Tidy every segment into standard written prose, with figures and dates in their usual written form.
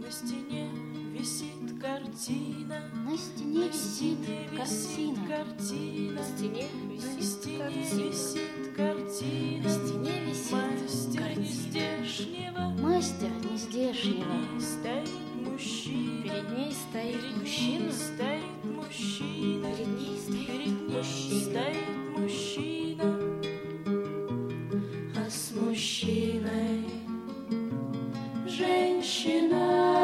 На стене висит картина, На стене висит картина, картина, на стене висит картина, на стене висит мастер картина. нездешнего, Мастер нездешнего. стоит мужчина, Перед ней стоит мужчина, стоит мужчина, перед ней стоит перед ней мужчина. стоит мужчина, а с мужчиной женщина.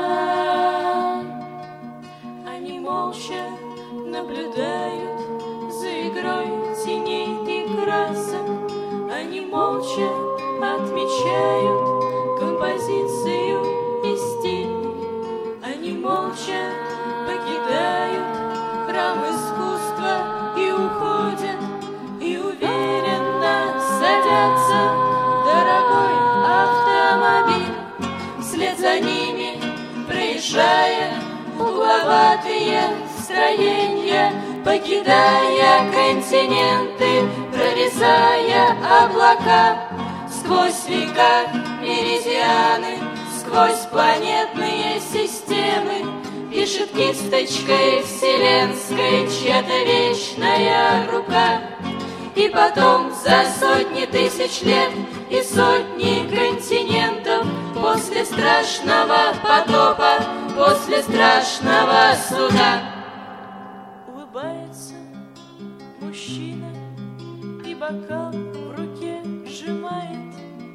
Они молча наблюдают за игрой теней и красок. Они молча отмечают композицию и стиль. Они молча покидают храм искусства и уходят, и уверенно садятся в дорогой автомобиль. Вслед за ними, проезжая угловатые строения, покидая континенты, прорезая облака, сквозь века меридианы, сквозь планетные системы, пишет кисточкой вселенской чья-то вечная рука. И потом за сотни тысяч лет и сотни континентов, после страшного потопа, после страшного суда, улыбается мужчина и бокал в руке сжимает.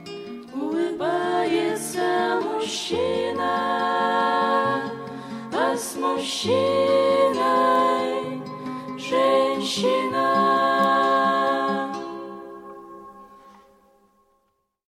Улыбается мужчина, а с мужчиной женщина.